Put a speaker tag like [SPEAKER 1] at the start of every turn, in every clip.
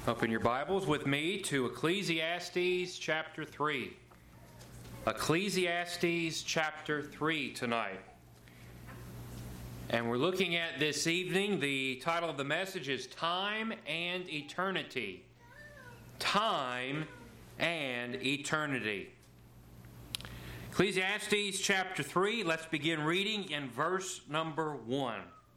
[SPEAKER 1] Open your Bibles with me to Ecclesiastes chapter 3. Ecclesiastes chapter 3 tonight. And we're looking at this evening, the title of the message is Time and Eternity. Time and Eternity. Ecclesiastes chapter 3, let's begin reading in verse number 1.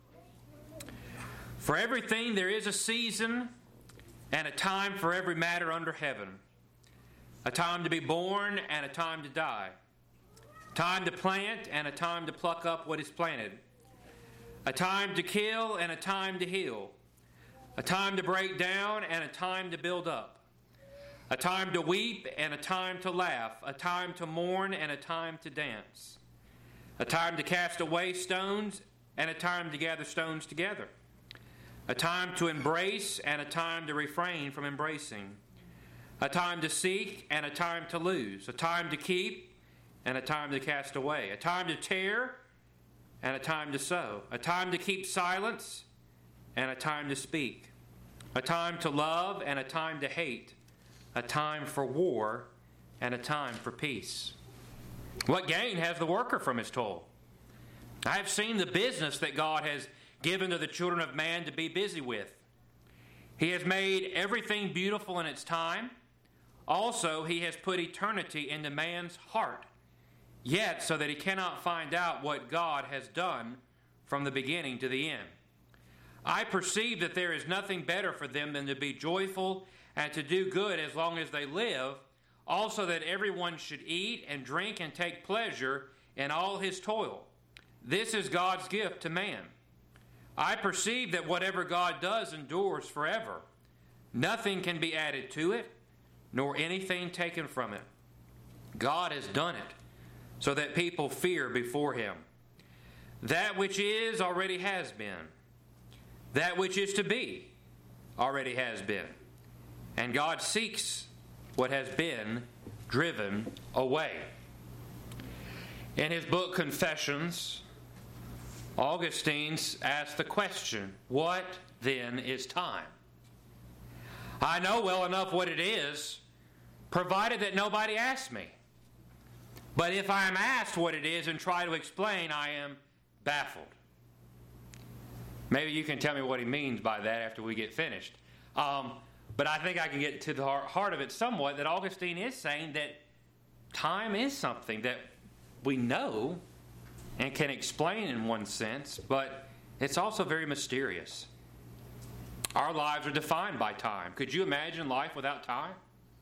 [SPEAKER 1] For everything there is a season and a time for every matter under heaven, a time to be born and a time to die, a time to plant and a time to pluck up what is planted, a time to kill and a time to heal, a time to break down and a time to build up, a time to weep and a time to laugh, a time to mourn and a time to dance, a time to cast away stones and a time to gather stones together, a time to embrace and a time to refrain from embracing, a time to seek and a time to lose, a time to keep and a time to cast away, a time to tear and a time to sow, a time to keep silence and a time to speak, a time to love and a time to hate, a time for war and a time for peace. What gain has the worker from his toil? I have seen the business that God has given to the children of man to be busy with. He has made everything beautiful in its time. Also, he has put eternity into man's heart, yet so that he cannot find out what God has done from the beginning to the end. I perceive that there is nothing better for them than to be joyful and to do good as long as they live, also that everyone should eat and drink and take pleasure in all his toil. This is God's gift to man. I perceive that whatever God does endures forever. Nothing can be added to it, nor anything taken from it. God has done it, so that people fear before him. That which is already has been. That which is to be already has been. And God seeks what has been driven away. In his book Confessions, Augustine asked the question, what then is time? I know well enough what it is, provided that nobody asks me. But if I am asked what it is and try to explain, I am baffled. Maybe you can tell me what he means by that after we get finished. But I think I can get to the heart of it somewhat, that Augustine is saying that time is something that we know and can explain in one sense, but it's also very mysterious. Our lives are defined by time. Could you imagine life without time?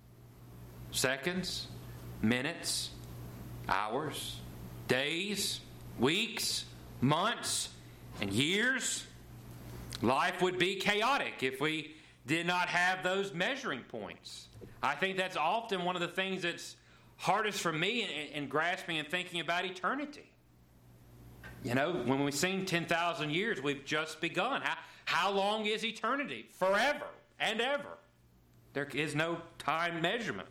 [SPEAKER 1] Seconds, minutes, hours, days, weeks, months, and years. Life would be chaotic if we did not have those measuring points. I think that's often one of the things that's hardest for me in grasping and thinking about eternity. You know, when we sing 10,000 years, we've just begun. How long is eternity? Forever and ever. There is no time measurement.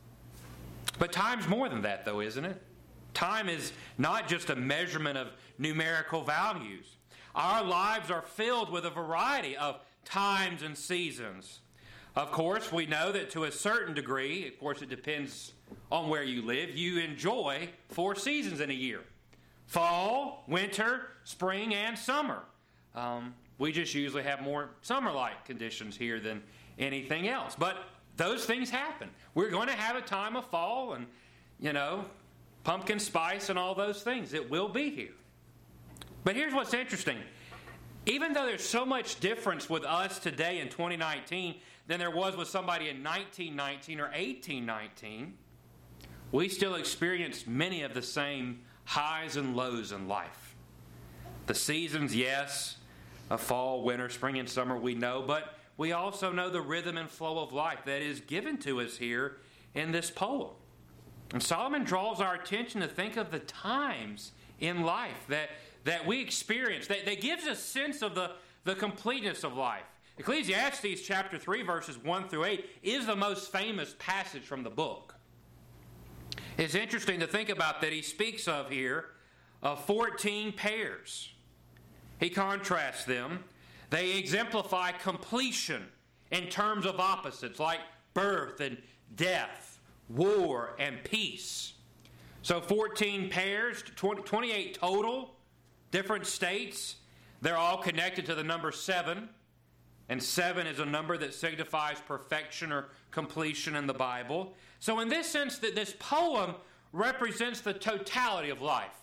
[SPEAKER 1] But time's more than that, though, isn't it? Time is not just a measurement of numerical values. Our lives are filled with a variety of times and seasons. Of course, we know that to a certain degree, of course it depends on where you live, you enjoy 4 seasons in a year. Fall, winter, spring, and summer. We just usually have more summer-like conditions here than anything else. But those things happen. We're going to have a time of fall and, pumpkin spice and all those things. It will be here. But here's what's interesting. Even though there's so much difference with us today in 2019 than there was with somebody in 1919 or 1819, we still experience many of the same highs and lows in life. The seasons, yes, of fall, winter, spring, and summer we know, but we also know the rhythm and flow of life that is given to us here in this poem. And Solomon draws our attention to think of the times in life that we experience, that gives us a sense of the completeness of life. Ecclesiastes chapter 3, verses 1 through 8 is the most famous passage from the book. It's interesting to think about that he speaks of here of 14 pairs. He contrasts them. They exemplify completion in terms of opposites like birth and death, war and peace. So 14 pairs, 28 total, different states. They're all connected to the number 7. And 7 is a number that signifies perfection or completion in the Bible. So in this sense, that this poem represents the totality of life.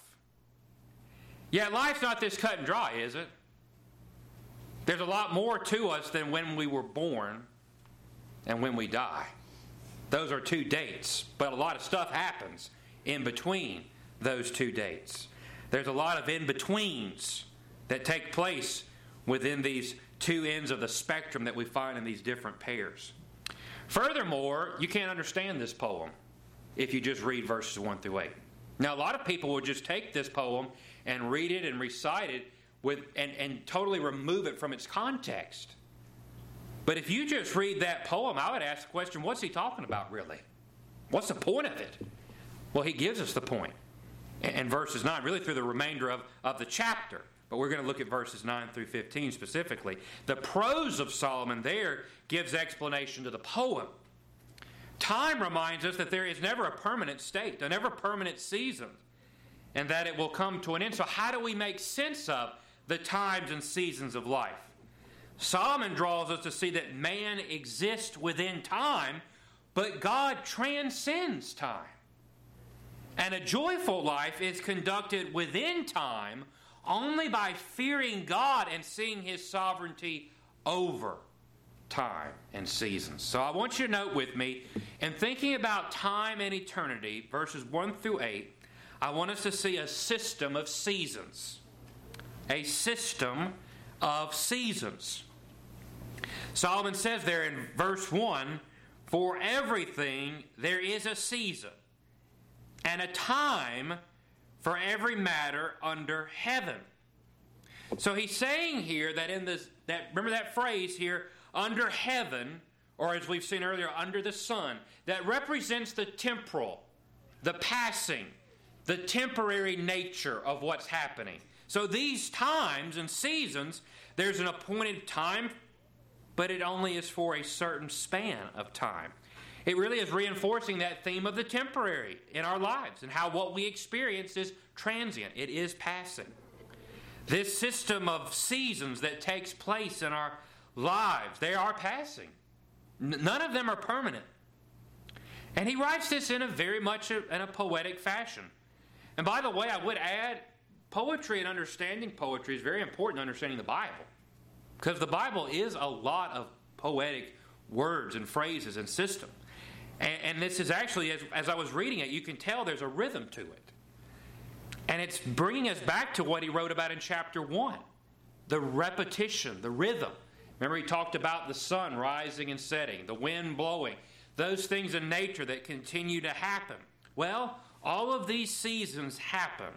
[SPEAKER 1] Yet life's not this cut and dry, is it? There's a lot more to us than when we were born and when we die. Those are 2 dates, but a lot of stuff happens in between those 2 dates. There's a lot of in-betweens that take place within these 2 ends of the spectrum that we find in these different pairs. Furthermore, you can't understand this poem if you just read verses 1 through 8. Now, a lot of people will just take this poem and read it and recite it and totally remove it from its context. But if you just read that poem, I would ask the question, what's he talking about really? What's the point of it? Well, he gives us the point in verses 9, really through the remainder of the chapter. But we're going to look at verses 9 through 15 specifically. The prose of Solomon there gives explanation to the poem. Time reminds us that there is never a permanent state, a never permanent season, and that it will come to an end. So how do we make sense of the times and seasons of life? Solomon draws us to see that man exists within time, but God transcends time. And a joyful life is conducted within time only by fearing God and seeing His sovereignty over time and seasons. So I want you to note with me, in thinking about time and eternity, verses 1 through 8, I want us to see a system of seasons. A system of seasons. Solomon says there in verse 1, "For everything there is a season, and a time for every matter under heaven." So he's saying here that remember that phrase here, under heaven, or as we've seen earlier, under the sun, that represents the temporal, the passing, the temporary nature of what's happening. So these times and seasons, there's an appointed time, but it only is for a certain span of time. It really is reinforcing that theme of the temporary in our lives and how what we experience is transient. It is passing. This system of seasons that takes place in our lives, they are passing. None of them are permanent. And he writes this in a very much in a poetic fashion. And by the way, I would add, poetry and understanding poetry is very important to understanding the Bible. Because the Bible is a lot of poetic words and phrases and system. And this is actually, as I was reading it, you can tell there's a rhythm to it. And it's bringing us back to what he wrote about in chapter 1. The repetition, the rhythm. Remember he talked about the sun rising and setting, the wind blowing, those things in nature that continue to happen. Well, all of these seasons happen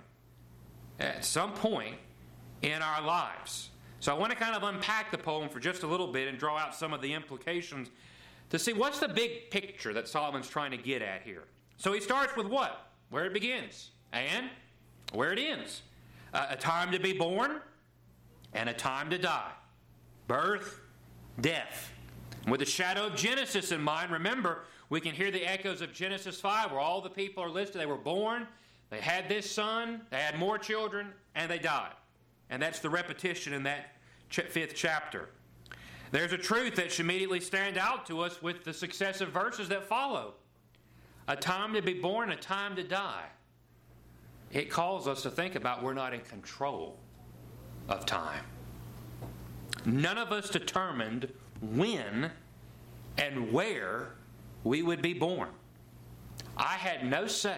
[SPEAKER 1] at some point in our lives. So I want to kind of unpack the poem for just a little bit and draw out some of the implications to see what's the big picture that Solomon's trying to get at here. So he starts with what? Where it begins and where it ends. A time to be born and a time to die. Birth, death. With the shadow of Genesis in mind, remember, we can hear the echoes of Genesis 5 where all the people are listed. They were born, they had this son, they had more children, and they died. And that's the repetition in that 5th chapter. There's a truth that should immediately stand out to us with the successive verses that follow. A time to be born, a time to die. It calls us to think about we're not in control of time. None of us determined when and where we would be born. I had no say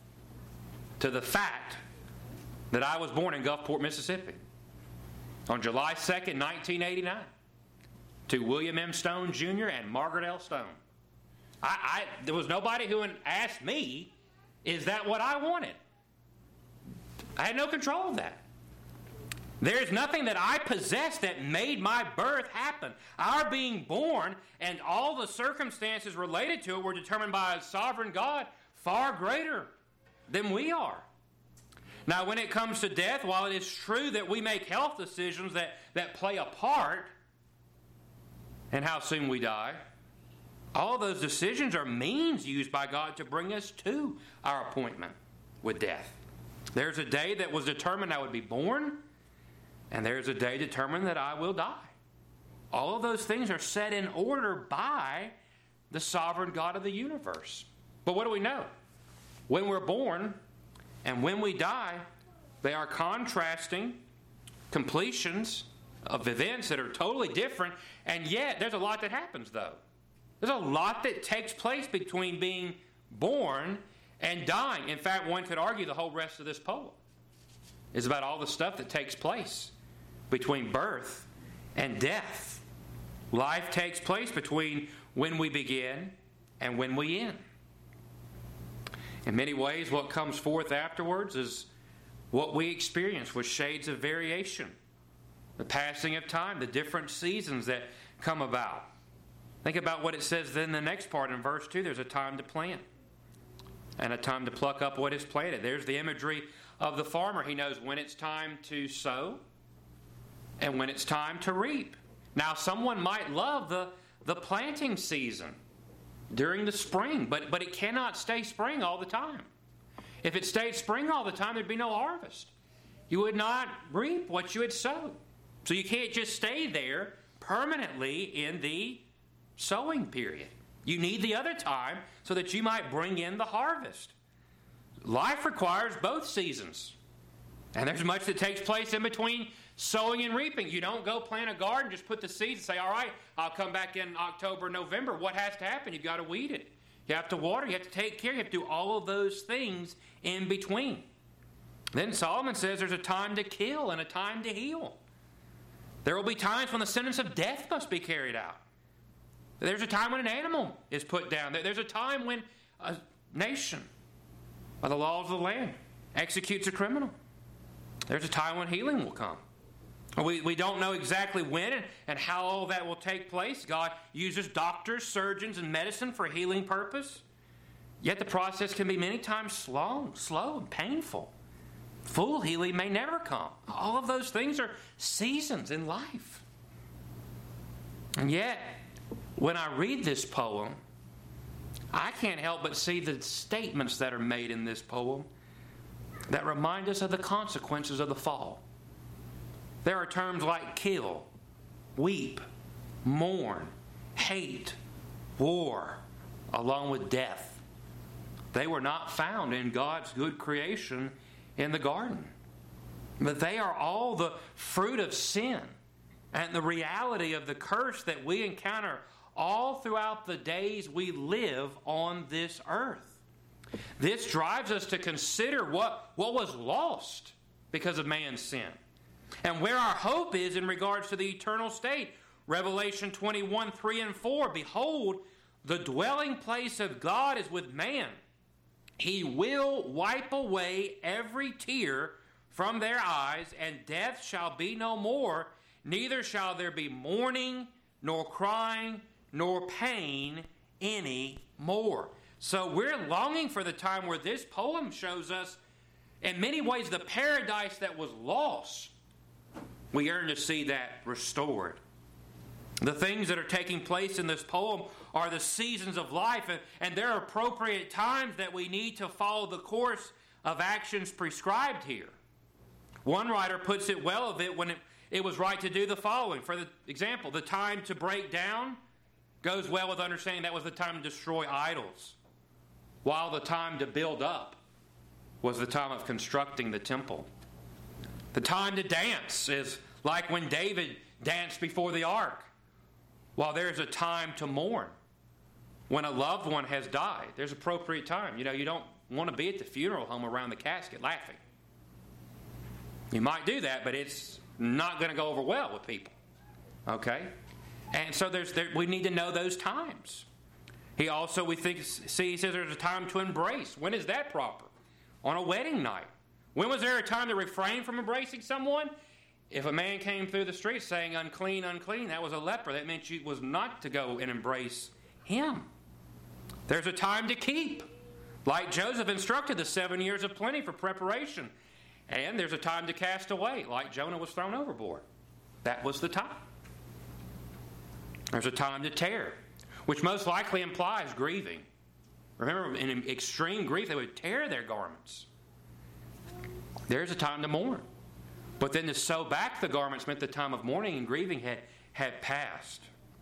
[SPEAKER 1] to the fact that I was born in Gulfport, Mississippi on July 2nd, 1989 to William M. Stone Jr. and Margaret L. Stone. There was nobody who asked me, is that what I wanted? I had no control of that. There is nothing that I possessed that made my birth happen. Our being born and all the circumstances related to it were determined by a sovereign God far greater than we are. Now, when it comes to death, while it is true that we make health decisions that play a part, and how soon we die. All those decisions are means used by God to bring us to our appointment with death. There's a day that was determined I would be born, and there's a day determined that I will die. All of those things are set in order by the sovereign God of the universe. But what do we know? When we're born and when we die, they are contrasting completions of events that are totally different, and yet there's a lot that happens, though. There's a lot that takes place between being born and dying. In fact, one could argue the whole rest of this poem is about all the stuff that takes place between birth and death. Life takes place between when we begin and when we end. In many ways, what comes forth afterwards is what we experience with shades of variation. The passing of time, the different seasons that come about. Think about what it says then in the next part in verse 2. There's a time to plant and a time to pluck up what is planted. There's the imagery of the farmer. He knows when it's time to sow and when it's time to reap. Now, someone might love the planting season during the spring, but it cannot stay spring all the time. If it stayed spring all the time, there'd be no harvest. You would not reap what you had sowed. So you can't just stay there permanently in the sowing period. You need the other time so that you might bring in the harvest. Life requires both seasons. And there's much that takes place in between sowing and reaping. You don't go plant a garden, just put the seeds and say, all right, I'll come back in October, November. What has to happen? You've got to weed it. You have to water. You have to take care. You have to do all of those things in between. Then Solomon says there's a time to kill and a time to heal. There will be times when the sentence of death must be carried out. There's a time when an animal is put down. There's a time when a nation, by the laws of the land, executes a criminal. There's a time when healing will come. We don't know exactly when and how all that will take place. God uses doctors, surgeons, and medicine for healing purpose. Yet the process can be many times slow and painful. Full healing may never come. All of those things are seasons in life. And yet, when I read this poem, I can't help but see the statements that are made in this poem that remind us of the consequences of the fall. There are terms like kill, weep, mourn, hate, war, along with death. They were not found in God's good creation in the garden. But they are all the fruit of sin and the reality of the curse that we encounter all throughout the days we live on this earth. This drives us to consider what was lost because of man's sin and where our hope is in regards to the eternal state. Revelation 21, 3 and 4, behold, the dwelling place of God is with man. He will wipe away every tear from their eyes, and death shall be no more, neither shall there be mourning, nor crying, nor pain any more. So we're longing for the time where this poem shows us, in many ways, the paradise that was lost. We yearn to see that restored. The things that are taking place in this poem are the seasons of life, and there are appropriate times that we need to follow the course of actions prescribed here. One writer puts it well of it when it was right to do the following. For example, the time to break down goes well with understanding that was the time to destroy idols, while the time to build up was the time of constructing the temple. The time to dance is like when David danced before the ark, while there's a time to mourn when a loved one has died. There's appropriate time. You don't want to be at the funeral home around the casket laughing. You might do that, but it's not going to go over well with people. Okay? And so we need to know those times. He also, he says there's a time to embrace. When is that proper? On a wedding night. When was there a time to refrain from embracing someone? If a man came through the street saying, unclean, unclean, that was a leper. That meant you was not to go and embrace him. There's a time to keep. Like Joseph instructed, the 7 years of plenty for preparation. And there's a time to cast away, like Jonah was thrown overboard. That was the time. There's a time to tear, which most likely implies grieving. Remember, in extreme grief, they would tear their garments. There's a time to mourn. But then to sew back the garments meant the time of mourning and grieving had passed.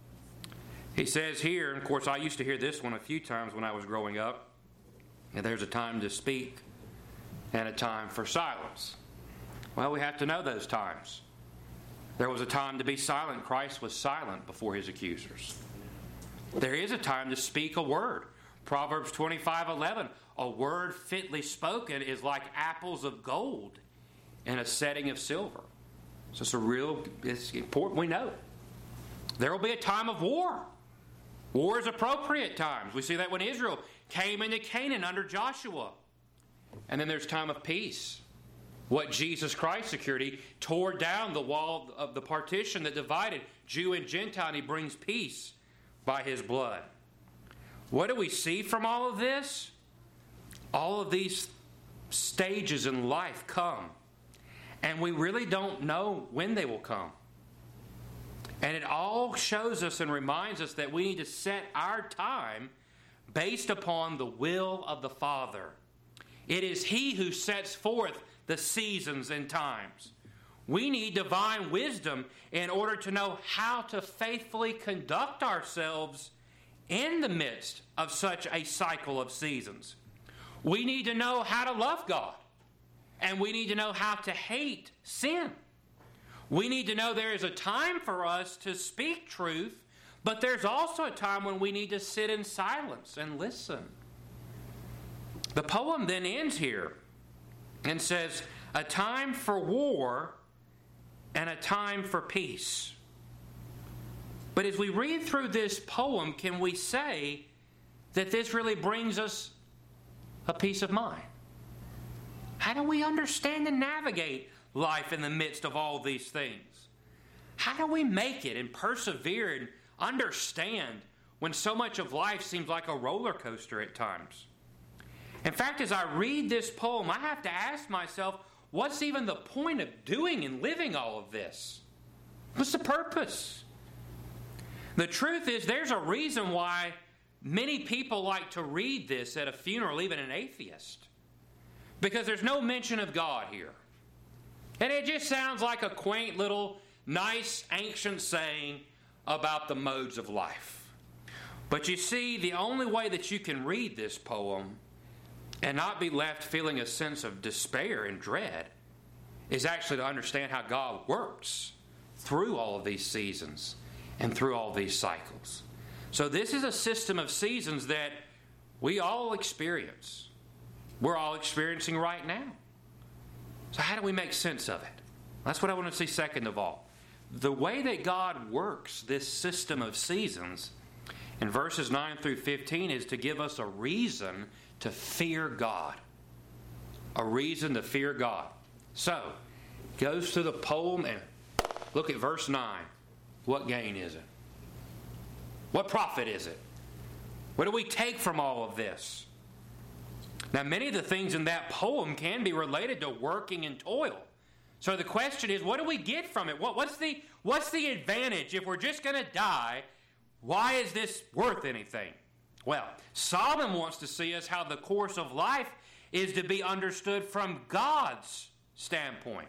[SPEAKER 1] He says here, and of course I used to hear this one a few times when I was growing up, and there's a time to speak and a time for silence. Well, we have to know those times. There was a time to be silent. Christ was silent before his accusers. There is a time to speak a word. Proverbs 25:11, a word fitly spoken is like apples of gold in a setting of silver. So it's important we know. There will be a time of war. War is appropriate times. We see that when Israel came into Canaan under Joshua. And then there's time of peace. What Jesus Christ secured, he tore down the wall of the partition that divided Jew and Gentile, and he brings peace by his blood. What do we see from all of this? All of these stages in life come, and we really don't know when they will come. And it all shows us and reminds us that we need to set our time based upon the will of the Father. It is he who sets forth the seasons and times. We need divine wisdom in order to know how to faithfully conduct ourselves in the midst of such a cycle of seasons. We need to know how to love God, and we need to know how to hate sin. We need to know there is a time for us to speak truth, but there's also a time when we need to sit in silence and listen. The poem then ends here and says, a time for war and a time for peace. But as we read through this poem, can we say that this really brings us a peace of mind? How do we understand and navigate life in the midst of all these things? How do we make it and persevere and understand when so much of life seems like a roller coaster at times? In fact, as I read this poem, I have to ask myself, what's even the point of doing and living all of this? What's the purpose? The truth is, there's a reason why many people like to read this at a funeral, even an atheist. Because there's no mention of God here. And it just sounds like a quaint little, nice, ancient saying about the modes of life. But you see, the only way that you can read this poem and not be left feeling a sense of despair and dread is actually to understand how God works through all of these seasons and through all these cycles. So this is a system of seasons that we all experience. We're all experiencing right now. So how do we make sense of it? That's what I want to see second of all. The way that God works this system of seasons in verses 9 through 15 is to give us a reason to fear God. A reason to fear God. So, goes to the poem and look at verse 9. What gain is it? What profit is it? What do we take from all of this? Now, many of the things in that poem can be related to working and toil. So the question is, what do we get from it? What's the advantage? If we're just going to die, why is this worth anything? Well, Solomon wants to see us how the course of life is to be understood from God's standpoint.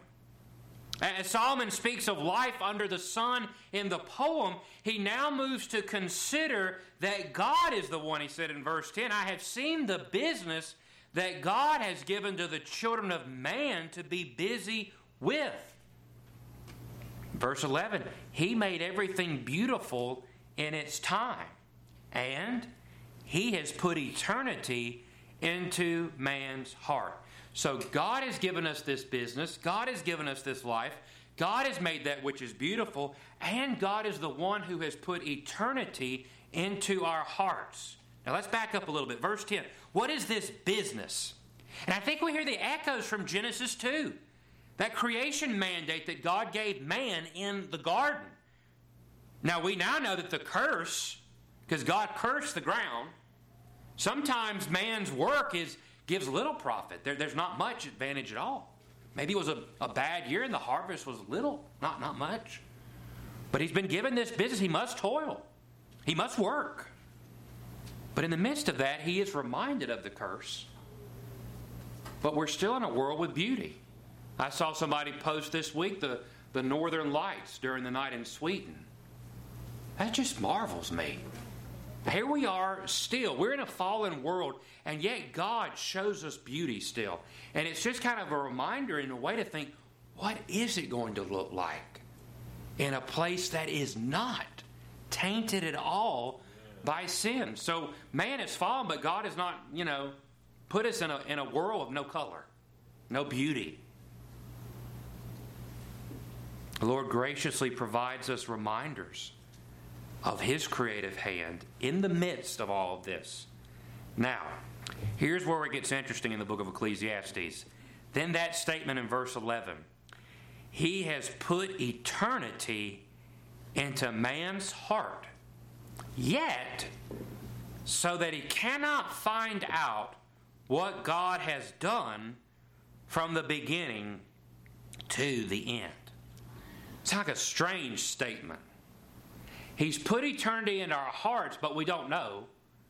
[SPEAKER 1] As Solomon speaks of life under the sun in the poem, he now moves to consider that God is the one, he said in verse 10, I have seen the business that God has given to the children of man to be busy with. Verse 11, he made everything beautiful in its time, and he has put eternity into man's heart. So God has given us this business. God has given us this life. God has made that which is beautiful. And God is the one who has put eternity into our hearts. Now let's back up a little bit. Verse 10. What is this business? And I think we hear the echoes from Genesis 2. That creation mandate that God gave man in the garden. Now we now know that the curse, because God cursed the ground, sometimes man's work gives little profit. There's not much advantage at all. Maybe it was a bad year and the harvest was little, not much. But he's been given this business. He must toil. He must work. But in the midst of that, he is reminded of the curse. But we're still in a world with beauty. I saw somebody post this week the northern lights during the night in Sweden. That just marvels me. Here we are still. We're in a fallen world, and yet God shows us beauty still. And it's just kind of a reminder in a way to think, what is it going to look like in a place that is not tainted at all by sin? So man has fallen, but God has not, put us in a world of no color, no beauty. The Lord graciously provides us reminders of His creative hand in the midst of all of this. Now, here's where it gets interesting in the book of Ecclesiastes. Then that statement in verse 11. He has put eternity into man's heart, yet so that he cannot find out what God has done from the beginning to the end. It's like a strange statement. He's put eternity in our hearts, but we don't know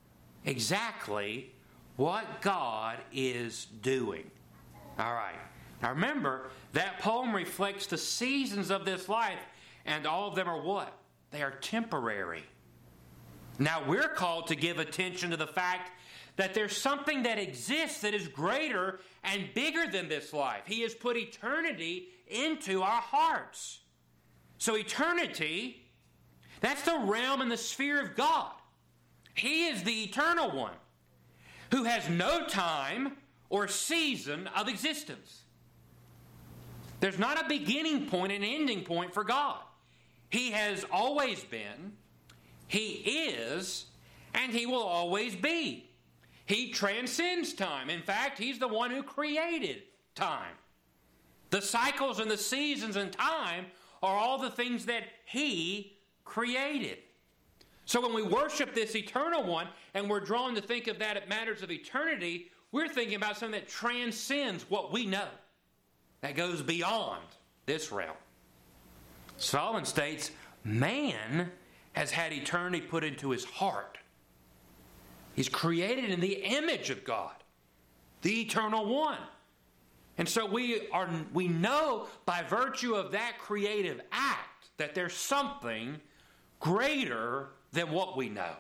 [SPEAKER 1] exactly what God is doing. All right. Now remember, that poem reflects the seasons of this life, and all of them are what? They are temporary. Now we're called to give attention to the fact that there's something that exists that is greater and bigger than this life. He has put eternity into our hearts. So eternity, that's the realm and the sphere of God. He is the eternal one who has no time or season of existence. There's not a beginning point and ending point for God. He has always been, He is, and He will always be. He transcends time. In fact, He's the one who created time. The cycles and the seasons and time are all the things that He created. So when we worship this eternal one and we're drawn to think of that at matters of eternity, we're thinking about something that transcends what we know, that goes beyond this realm. Solomon states, man has had eternity put into his heart. He's created in the image of God, the eternal one. And so we know by virtue of that creative act that there's something greater than what we know.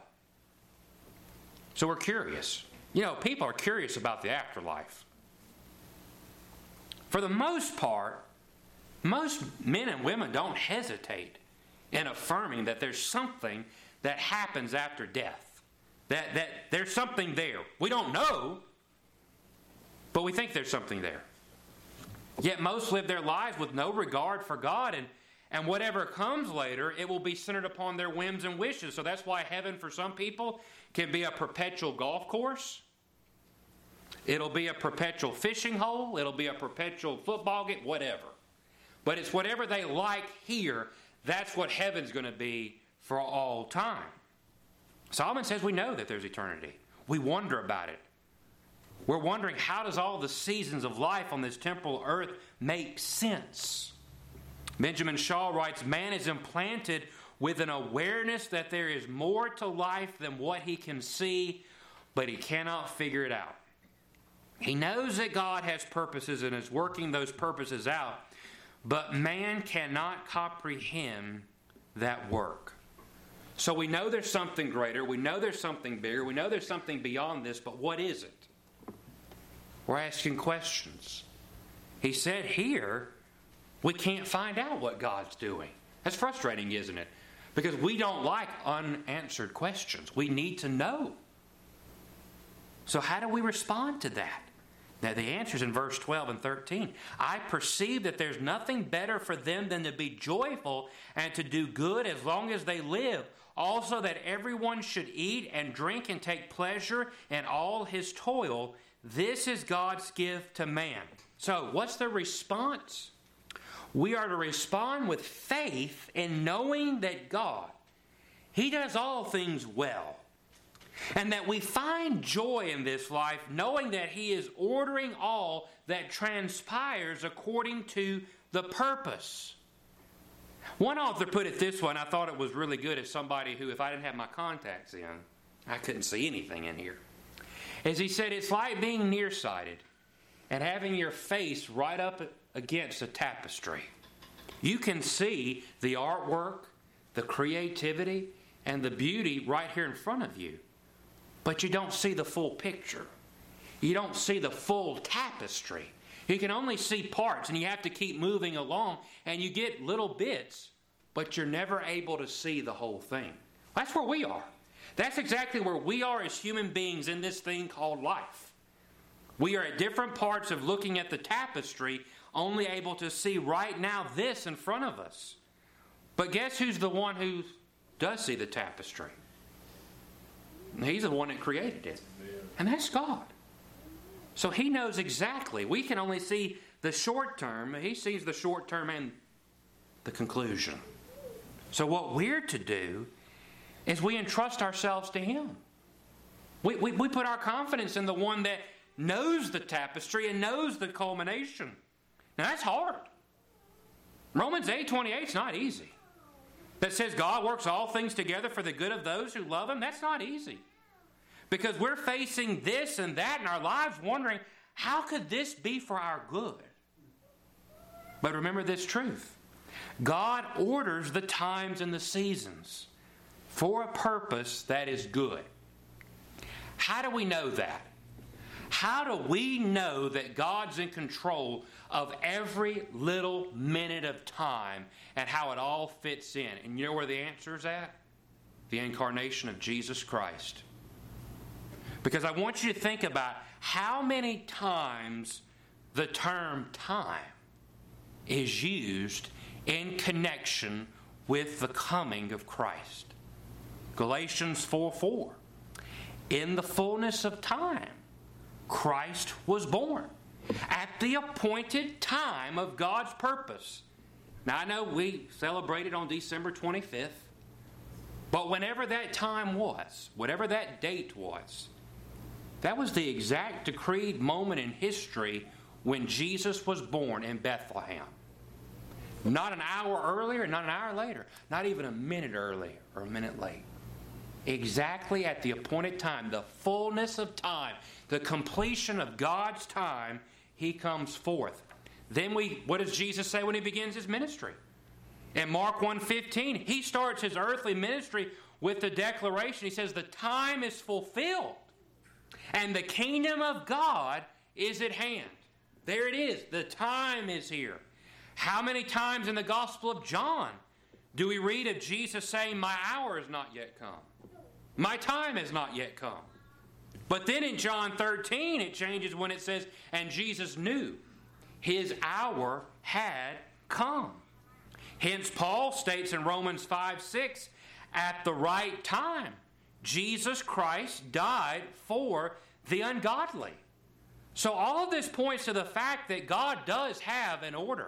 [SPEAKER 1] So we're curious. People are curious about the afterlife. For the most part, most men and women don't hesitate in affirming that there's something that happens after death. That there's something there. We don't know, but we think there's something there. Yet most live their lives with no regard for God, and whatever comes later, it will be centered upon their whims and wishes. So that's why heaven for some people can be a perpetual golf course. It'll be a perpetual fishing hole. It'll be a perpetual football game, whatever. But it's whatever they like here, that's what heaven's going to be for all time. Solomon says we know that there's eternity. We wonder about it. We're wondering, how does all the seasons of life on this temporal earth make sense? Benjamin Shaw writes, man is implanted with an awareness that there is more to life than what he can see, but he cannot figure it out. He knows that God has purposes and is working those purposes out, but man cannot comprehend that work. So we know there's something greater, we know there's something bigger, we know there's something beyond this, but what is it? We're asking questions. He said here, we can't find out what God's doing. That's frustrating, isn't it? Because we don't like unanswered questions. We need to know. So how do we respond to that? Now the answer is in verse 12 and 13. I perceive that there's nothing better for them than to be joyful and to do good as long as they live. Also that everyone should eat and drink and take pleasure in all his toil. This is God's gift to man. So what's the response? We are to respond with faith in knowing that God, He does all things well. And that we find joy in this life knowing that He is ordering all that transpires according to the purpose. One author put it this way, and I thought it was really good as somebody who, if I didn't have my contacts in, I couldn't see anything in here. As he said, it's like being nearsighted and having your face right up against a tapestry. You can see the artwork, the creativity, and the beauty right here in front of you. But you don't see the full picture. You don't see the full tapestry. You can only see parts, and you have to keep moving along, and you get little bits, but you're never able to see the whole thing. That's where we are. That's exactly where we are as human beings in this thing called life. We are at different parts of looking at the tapestry, only able to see right now this in front of us. But guess who's the one who does see the tapestry? He's the one that created it. And that's God. So He knows exactly. We can only see the short term. He sees the short term and the conclusion. So what we're to do is we entrust ourselves to Him. We put our confidence in the one that knows the tapestry and knows the culmination. Now that's hard. Romans 8:28 is not easy. That says God works all things together for the good of those who love Him. That's not easy. Because we're facing this and that in our lives, wondering, how could this be for our good? But remember this truth. God orders the times and the seasons for a purpose that is good. How do we know that? How do we know that God's in control of every little minute of time and how it all fits in? And you know where the answer is at? The incarnation of Jesus Christ. Because I want you to think about how many times the term time is used in connection with the coming of Christ. Galatians 4:4. In the fullness of time, Christ was born at the appointed time of God's purpose. Now, I know we celebrated on December 25th, but whenever that time was, whatever that date was, that was the exact decreed moment in history when Jesus was born in Bethlehem. Not an hour earlier, not an hour later, not even a minute early or a minute late. Exactly at the appointed time, the fullness of time, the completion of God's time, He comes forth. Then what does Jesus say when He begins His ministry? In Mark 1:15, He starts His earthly ministry with the declaration. He says, the time is fulfilled and the kingdom of God is at hand. There it is. The time is here. How many times in the Gospel of John do we read of Jesus saying, my hour has not yet come? My time has not yet come. But then in John 13, it changes when it says, and Jesus knew His hour had come. Hence, Paul states in Romans 5:6, at the right time, Jesus Christ died for the ungodly. So all of this points to the fact that God does have an order.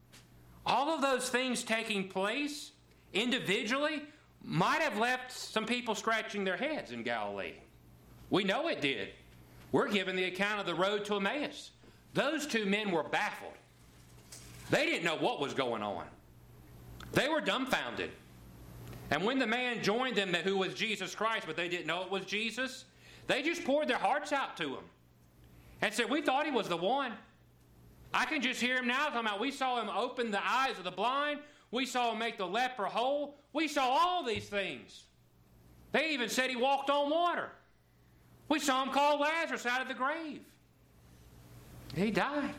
[SPEAKER 1] All of those things taking place individually might have left some people scratching their heads in Galilee. We know it did. We're given the account of the road to Emmaus. Those two men were baffled. They didn't know what was going on. They were dumbfounded. And when the man joined them who was Jesus Christ, but they didn't know it was Jesus, they just poured their hearts out to Him and said, we thought He was the one. I can just hear Him now talking about, we saw Him open the eyes of the blind. We saw Him make the leper whole. We saw all these things. They even said He walked on water. We saw Him call Lazarus out of the grave. He died.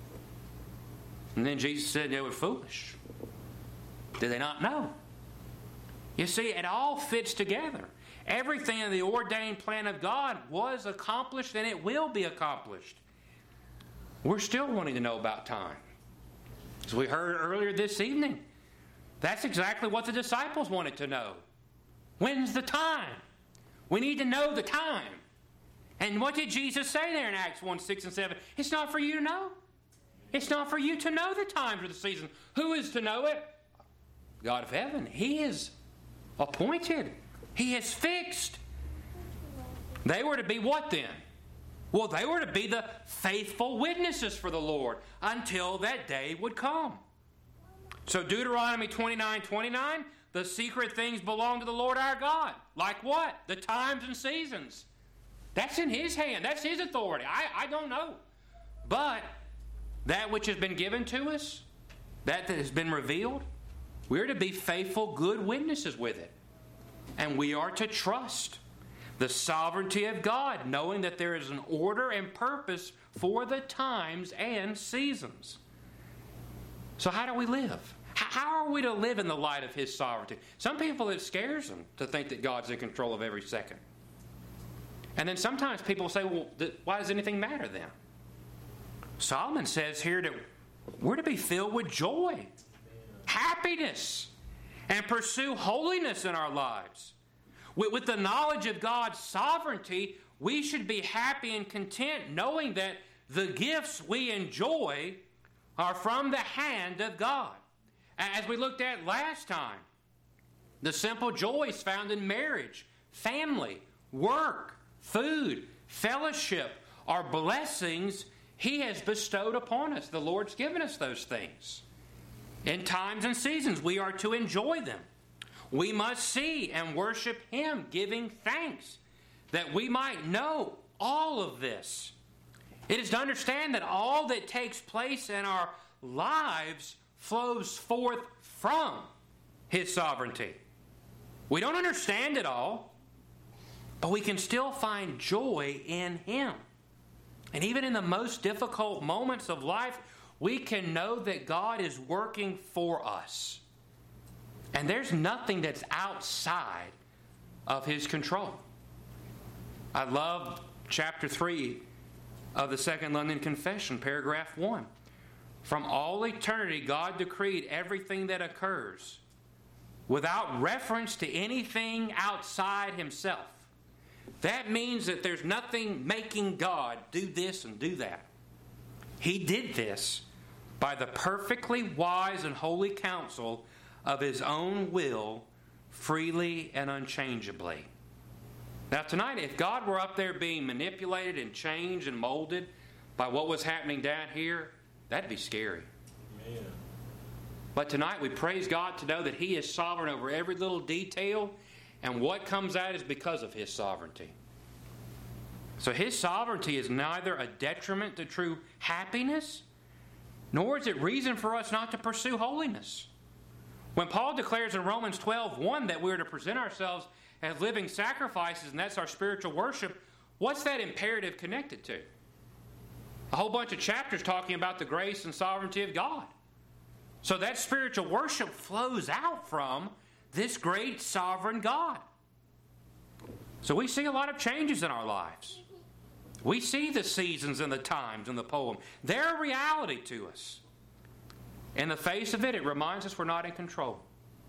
[SPEAKER 1] And then Jesus said they were foolish. Did they not know? You see, it all fits together. Everything in the ordained plan of God was accomplished and it will be accomplished. We're still wanting to know about time. As we heard earlier this evening, that's exactly what the disciples wanted to know. When's the time? We need to know the time. And what did Jesus say there in Acts 1:6 and 7? It's not for you to know. It's not for you to know the times or the seasons. Who is to know it? God of heaven. He is appointed. He is fixed. They were to be what then? Well, they were to be the faithful witnesses for the Lord until that day would come. So Deuteronomy 29:29, the secret things belong to the Lord our God. Like what? The times and seasons. That's in His hand. That's His authority. I don't know. But that which has been given to us, that has been revealed, we're to be faithful, good witnesses with it. And we are to trust the sovereignty of God, knowing that there is an order and purpose for the times and seasons. So how do we live? How are we to live in the light of His sovereignty? Some people, it scares them to think that God's in control of every second. And then sometimes people say, well, why does anything matter then? Solomon says here that we're to be filled with joy, happiness, and pursue holiness in our lives. With the knowledge of God's sovereignty, we should be happy and content knowing that the gifts we enjoy are from the hand of God. As we looked at last time, the simple joys found in marriage, family, work, food, fellowship are blessings He has bestowed upon us. The Lord's given us those things. In times and seasons, we are to enjoy them. We must see and worship Him, giving thanks, that we might know all of this. It is to understand that all that takes place in our lives flows forth from His sovereignty. We don't understand it all, but we can still find joy in Him. And even in the most difficult moments of life, we can know that God is working for us. And there's nothing that's outside of His control. I love chapter 3 of the Second London Confession, paragraph 1. From all eternity, God decreed everything that occurs without reference to anything outside Himself. That means that there's nothing making God do this and do that. He did this by the perfectly wise and holy counsel of His own will, freely and unchangeably. Now tonight, if God were up there being manipulated and changed and molded by what was happening down here, that'd be scary. Amen. But tonight we praise God to know that He is sovereign over every little detail, and what comes out is because of His sovereignty. So His sovereignty is neither a detriment to true happiness, nor is it reason for us not to pursue holiness. When Paul declares in Romans 12:1 that we're to present ourselves as living sacrifices, and that's our spiritual worship, what's that imperative connected to? A whole bunch of chapters talking about the grace and sovereignty of God. So that spiritual worship flows out from this great sovereign God. So we see a lot of changes in our lives. We see the seasons and the times in the poem. They're a reality to us. In the face of it, it reminds us we're not in control.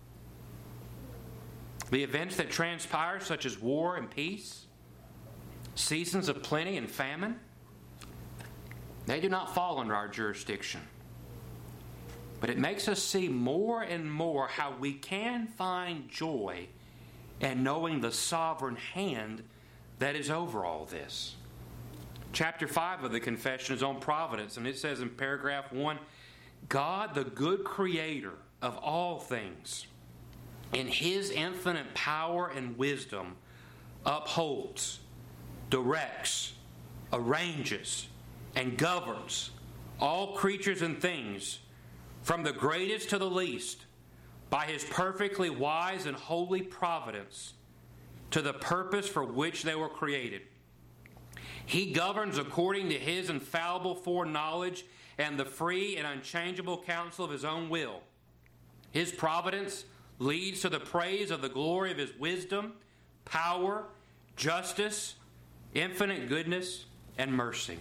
[SPEAKER 1] The events that transpire, such as war and peace, seasons of plenty and famine, they do not fall under our jurisdiction. But it makes us see more and more how we can find joy in knowing the sovereign hand that is over all this. Chapter 5 of the Confession is on providence, and it says in paragraph 1, God, the good creator of all things, in His infinite power and wisdom, upholds, directs, arranges, and governs all creatures and things, from the greatest to the least, by His perfectly wise and holy providence, to the purpose for which they were created. He governs according to His infallible foreknowledge and the free and unchangeable counsel of His own will. His providence leads to the praise of the glory of His wisdom, power, justice, infinite goodness, and mercy.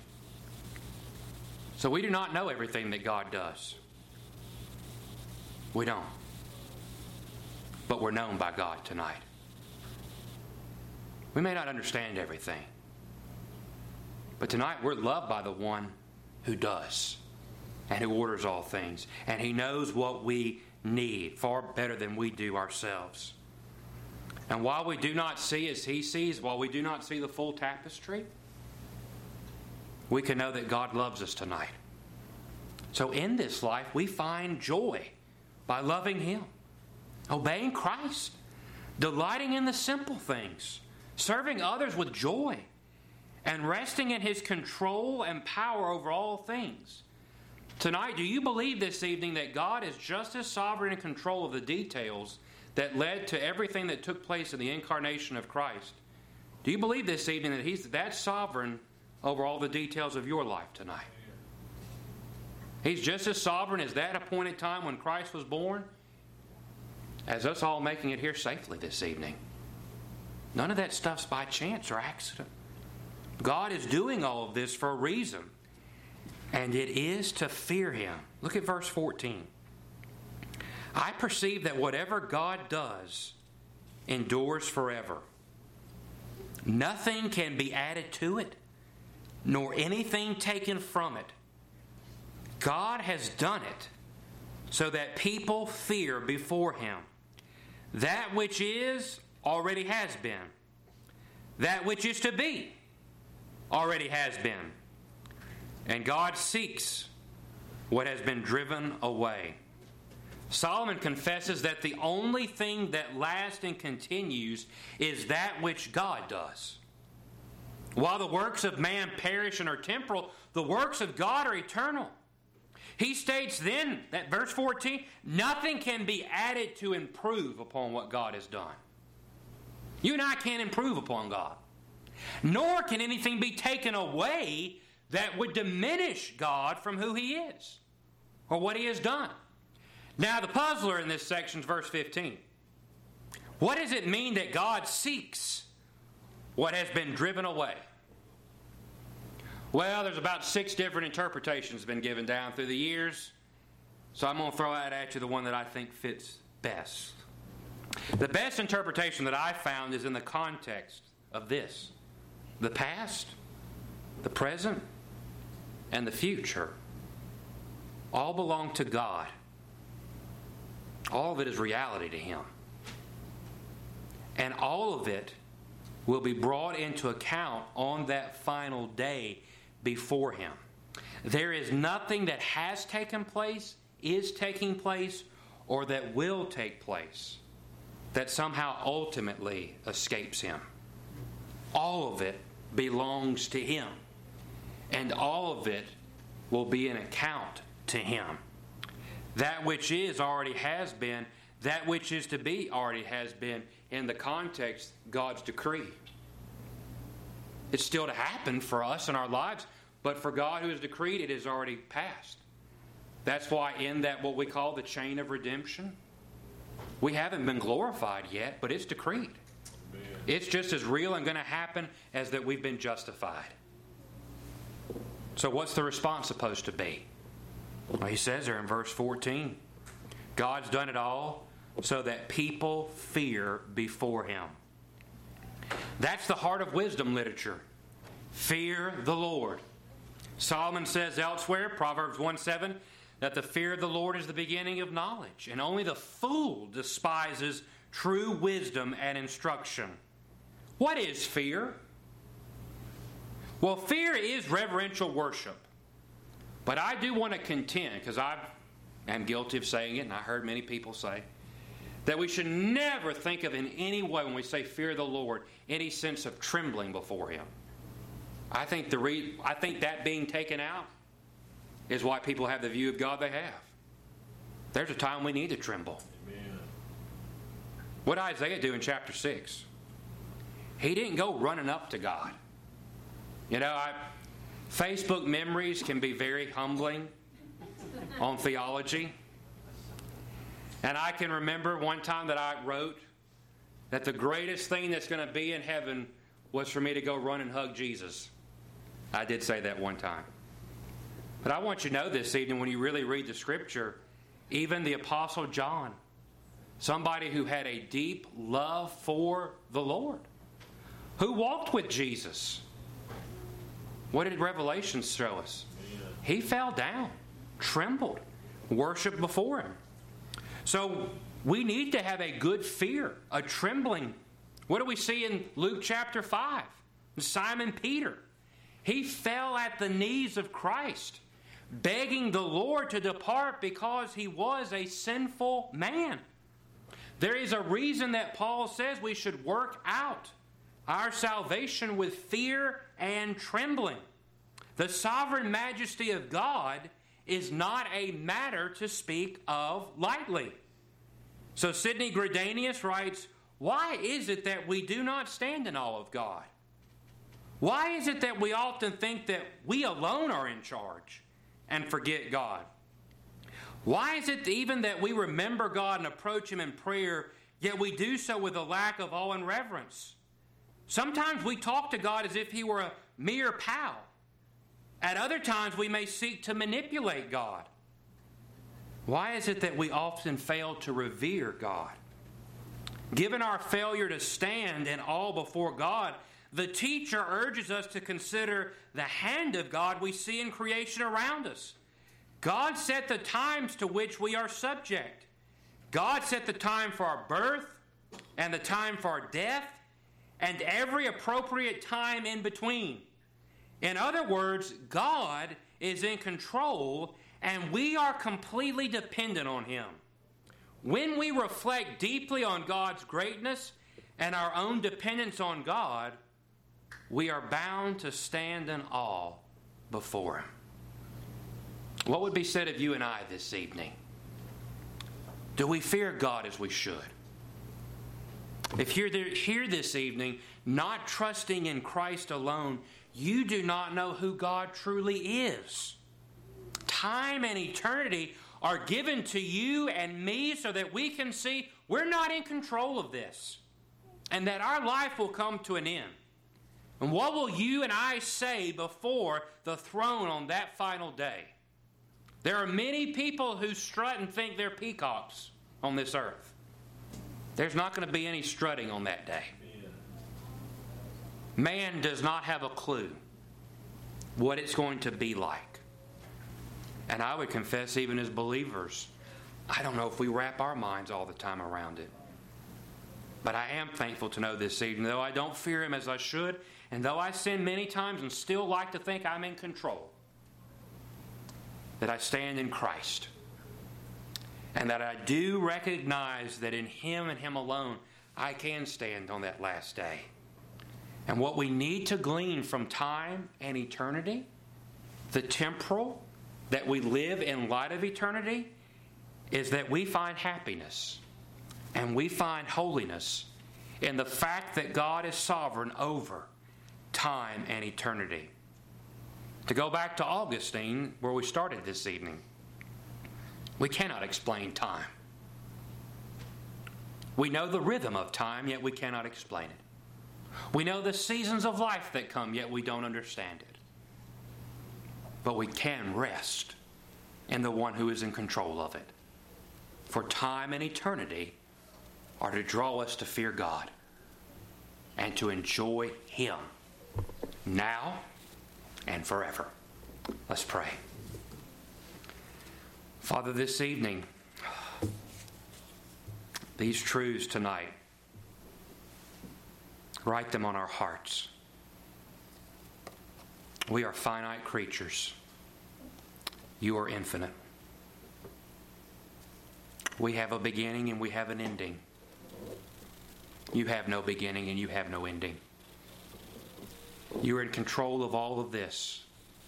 [SPEAKER 1] So we do not know everything that God does. We don't. But we're known by God tonight. We may not understand everything. But tonight we're loved by the one who does and who orders all things. And He knows what we need far better than we do ourselves. And while we do not see as He sees, while we do not see the full tapestry, we can know that God loves us tonight. So in this life we find joy. by loving Him, obeying Christ, delighting in the simple things, serving others with joy, and resting in His control and power over all things. Tonight, do you believe this evening that God is just as sovereign in control of the details that led to everything that took place in the incarnation of Christ? Do you believe this evening that He's that sovereign over all the details of your life tonight? He's just as sovereign as that appointed time when Christ was born as us all making it here safely this evening. None of that stuff's by chance or accident. God is doing all of this for a reason, and it is to fear Him. Look at verse 14. I perceive that whatever God does endures forever. Nothing can be added to it, nor anything taken from it. God has done it so that people fear before Him. That which is already has been. That which is to be already has been. And God seeks what has been driven away. Solomon confesses that the only thing that lasts and continues is that which God does. While the works of man perish and are temporal, the works of God are eternal. He states then, that verse 14, nothing can be added to improve upon what God has done. You and I can't improve upon God. Nor can anything be taken away that would diminish God from who He is or what He has done. Now, the puzzler in this section is verse 15. What does it mean that God seeks what has been driven away? Well, there's about 6 different interpretations been given down through the years, so I'm going to throw out at you the one that I think fits best. The best interpretation that I found is in the context of this. The past, the present, and the future all belong to God. All of it is reality to Him. And all of it will be brought into account on that final day before Him. There is nothing that has taken place, is taking place, or that will take place that somehow ultimately escapes Him. All of it belongs to Him. And all of it will be an account to Him. That which is already has been. That which is to be already has been. In the context, God's decree. It's still to happen for us in our lives, but for God who has decreed, it is already passed. That's why in that what we call the chain of redemption, we haven't been glorified yet, but it's decreed. Amen. It's just as real and going to happen as that we've been justified. So what's the response supposed to be? Well, he says there in verse 14, God's done it all so that people fear before Him. That's the heart of wisdom literature. Fear the Lord. Solomon says elsewhere, Proverbs 1:7, that the fear of the Lord is the beginning of knowledge, and only the fool despises true wisdom and instruction. What is fear? Well, fear is reverential worship. But I do want to contend, because I am guilty of saying it, and I heard many people say, that we should never think of in any way when we say fear the Lord, any sense of trembling before Him. I think that being taken out is why people have the view of God they have. There's a time we need to tremble. Amen. What did Isaiah do in chapter 6? He didn't go running up to God. You know, Facebook memories can be very humbling on theology. And I can remember one time that I wrote that the greatest thing that's going to be in heaven was for me to go run and hug Jesus. I did say that one time. But I want you to know this evening, when you really read the Scripture, even the Apostle John, somebody who had a deep love for the Lord, who walked with Jesus. What did Revelation show us? He fell down, trembled, worshiped before Him. So we need to have a good fear, a trembling. What do we see in Luke chapter 5? Simon Peter. He fell at the knees of Christ, begging the Lord to depart because he was a sinful man. There is a reason that Paul says we should work out our salvation with fear and trembling. The sovereign majesty of God is not a matter to speak of lightly. So Sidney Gridanius writes, why is it that we do not stand in awe of God? Why is it that we often think that we alone are in charge and forget God? Why is it even that we remember God and approach Him in prayer, yet we do so with a lack of awe and reverence? Sometimes we talk to God as if He were a mere pal. At other times we may seek to manipulate God. Why is it that we often fail to revere God? Given our failure to stand in awe before God, the teacher urges us to consider the hand of God we see in creation around us. God set the times to which we are subject. God set the time for our birth and the time for our death and every appropriate time in between. In other words, God is in control and we are completely dependent on Him. When we reflect deeply on God's greatness and our own dependence on God, we are bound to stand in awe before Him. What would be said of you and I this evening? Do we fear God as we should? If you're here this evening not trusting in Christ alone, you do not know who God truly is. Time and eternity are given to you and me so that we can see we're not in control of this and that our life will come to an end. And what will you and I say before the throne on that final day? There are many people who strut and think they're peacocks on this earth. There's not going to be any strutting on that day. Man does not have a clue what it's going to be like. And I would confess, even as believers, I don't know if we wrap our minds all the time around it. But I am thankful to know this evening, though I don't fear Him as I should, and though I sin many times and still like to think I'm in control, that I stand in Christ. And that I do recognize that in Him and Him alone, I can stand on that last day. And what we need to glean from time and eternity, the temporal, that we live in light of eternity, is that we find happiness and we find holiness in the fact that God is sovereign over time and eternity. To go back to Augustine, where we started this evening, we cannot explain time. We know the rhythm of time, yet we cannot explain it. We know the seasons of life that come, yet we don't understand it. But we can rest in the one who is in control of it. For time and eternity are to draw us to fear God and to enjoy Him now and forever. Let's pray. Father, this evening, these truths tonight, write them on our hearts. We are finite creatures. You are infinite. We have a beginning and we have an ending. You have no beginning and you have no ending. You are in control of all of this.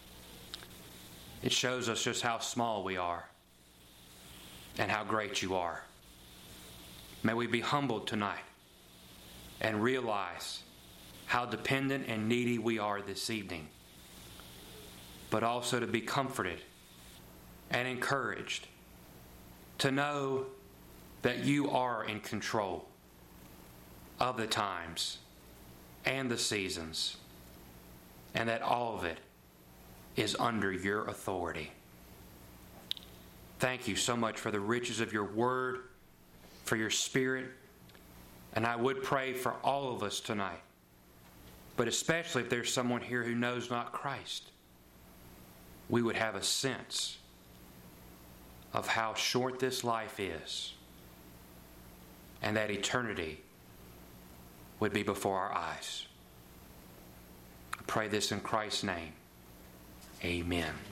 [SPEAKER 1] It shows us just how small we are and how great you are. May we be humbled tonight and realize how dependent and needy we are this evening, but also to be comforted and encouraged to know that you are in control of the times and the seasons, and that all of it is under your authority. Thank you so much for the riches of your word, for your Spirit, and I would pray for all of us tonight, but especially if there's someone here who knows not Christ, we would have a sense of how short this life is, and that eternity would be before our eyes. I pray this in Christ's name. Amen.